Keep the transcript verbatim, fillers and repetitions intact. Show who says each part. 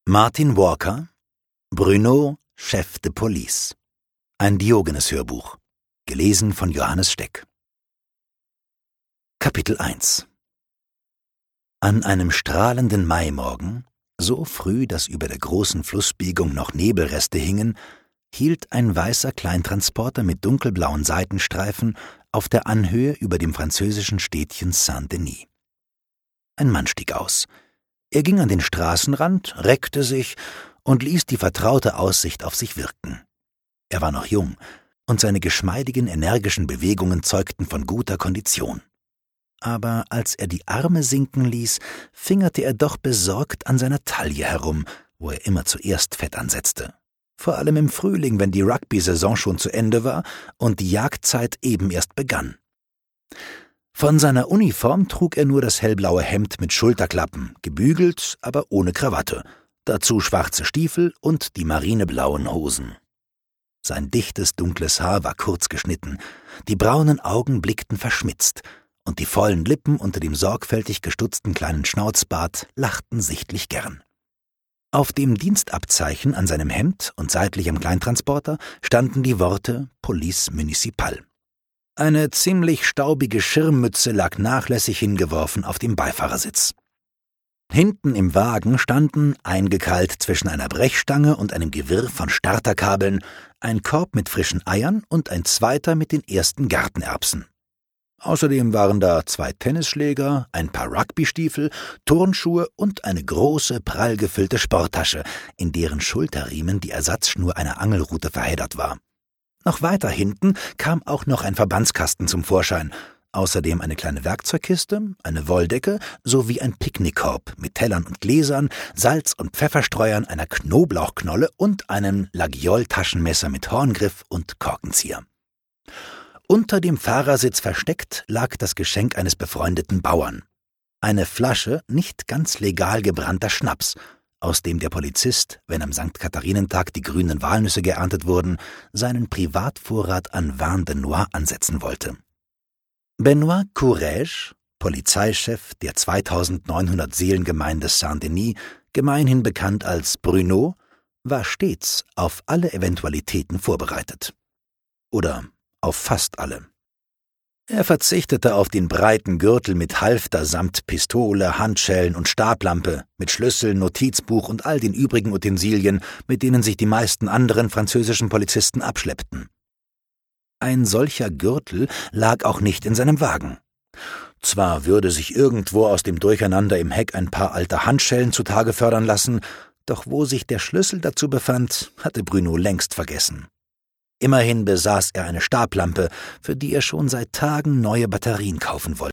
Speaker 1: Martin Walker, Bruno, Chef de Police. Ein Diogenes-Hörbuch. Gelesen von Johannes Steck. Kapitel eins. An einem strahlenden Maimorgen, so früh, dass über der großen Flussbiegung noch Nebelreste hingen, hielt ein weißer Kleintransporter mit dunkelblauen Seitenstreifen auf der Anhöhe über dem französischen Städtchen Saint-Denis. Ein Mann stieg aus. Er ging an den Straßenrand, reckte sich und ließ die vertraute Aussicht auf sich wirken. Er war noch jung, und seine geschmeidigen, energischen Bewegungen zeugten von guter Kondition. Aber als er die Arme sinken ließ, fingerte er doch besorgt an seiner Taille herum, wo er immer zuerst Fett ansetzte. Vor allem im Frühling, wenn die Rugby-Saison schon zu Ende war und die Jagdzeit eben erst begann. Von seiner Uniform trug er nur das hellblaue Hemd mit Schulterklappen, gebügelt, aber ohne Krawatte, dazu schwarze Stiefel und die marineblauen Hosen. Sein dichtes, dunkles Haar war kurz geschnitten, die braunen Augen blickten verschmitzt, und die vollen Lippen unter dem sorgfältig gestutzten kleinen Schnauzbart lachten sichtlich gern. Auf dem Dienstabzeichen an seinem Hemd und seitlich am Kleintransporter standen die Worte Police Municipale. Eine ziemlich staubige Schirmmütze lag nachlässig hingeworfen auf dem Beifahrersitz. Hinten im Wagen standen, eingekeilt zwischen einer Brechstange und einem Gewirr von Starterkabeln, ein Korb mit frischen Eiern und ein zweiter mit den ersten Gartenerbsen. Außerdem waren da zwei Tennisschläger, ein paar Rugbystiefel, Turnschuhe und eine große, prall gefüllte Sporttasche, in deren Schulterriemen die Ersatzschnur einer Angelrute verheddert war. Noch weiter hinten kam auch noch ein Verbandskasten zum Vorschein, außerdem eine kleine Werkzeugkiste, eine Wolldecke sowie ein Picknickkorb mit Tellern und Gläsern, Salz- und Pfefferstreuern, einer Knoblauchknolle und einem Laguiole-Taschenmesser mit Horngriff und Korkenzieher. Unter dem Fahrersitz versteckt lag das Geschenk eines befreundeten Bauern. Eine Flasche nicht ganz legal gebrannter Schnaps, aus dem der Polizist, wenn am Sankt Katharinentag die grünen Walnüsse geerntet wurden, seinen Privatvorrat an Vin de Noix ansetzen wollte. Benoît Courrèges, Polizeichef der zweitausendneunhundert Seelengemeinde Saint-Denis, gemeinhin bekannt als Bruno, war stets auf alle Eventualitäten vorbereitet. Oder auf fast alle. Er verzichtete auf den breiten Gürtel mit Halfter samt Pistole, Handschellen und Stablampe, mit Schlüssel, Notizbuch und all den übrigen Utensilien, mit denen sich die meisten anderen französischen Polizisten abschleppten. Ein solcher Gürtel lag auch nicht in seinem Wagen. Zwar würde sich irgendwo aus dem Durcheinander im Heck ein paar alte Handschellen zutage fördern lassen, doch wo sich der Schlüssel dazu befand, hatte Bruno längst vergessen. Immerhin besaß er eine Stablampe, für die er schon seit Tagen neue Batterien kaufen wollte.